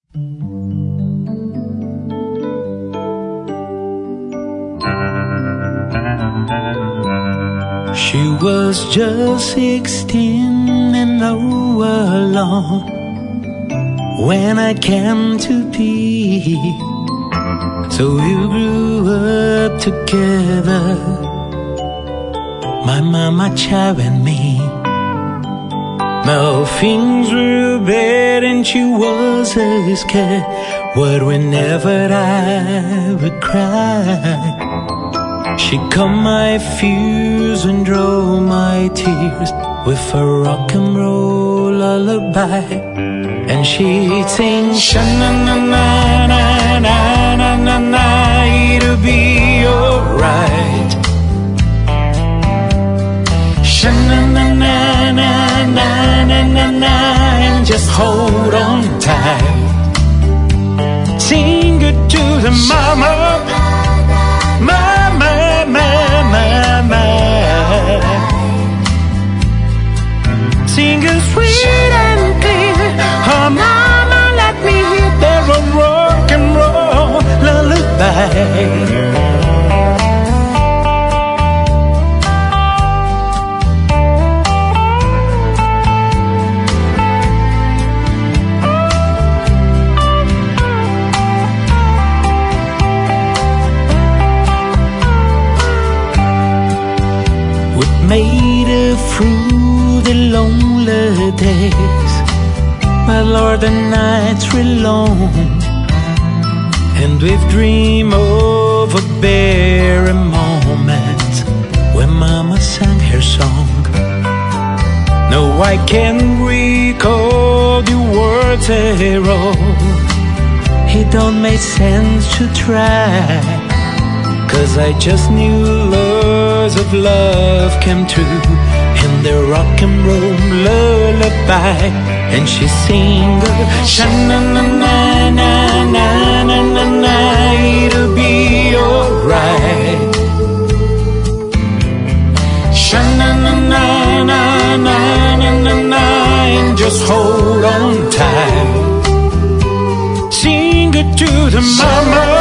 She was just 16 and all alone when I came to be. So we grew up together, my mama, child, and me. Now things were bad and she was scared, but whenever I would cry, she calmed my fears and drove my tears with a rock and roll lullaby. And she'd sing, sha-na-na-na-na-na-na-na, it'll be alright. Sha-na-na-na-na-na-na-na, and just hold on tight. Sing it to the mama, mama, mama, mama. Sing it sweet and clear, oh mama, let me hear that rock and roll lullaby. Made it through the lonely days, my Lord, the nights were long, and we've dreamed of a very moment when Mama sang her song. No, I can't recall the words I wrote. It don't make sense to try, 'cause I just knew lots of love came true in the rock and roll lullaby. And she sing, sha-na-na-na-na-na-na-na, it'll be alright. Sha-na-na-na-na-na-na-na, and just hold on tight. Sing it to the mama,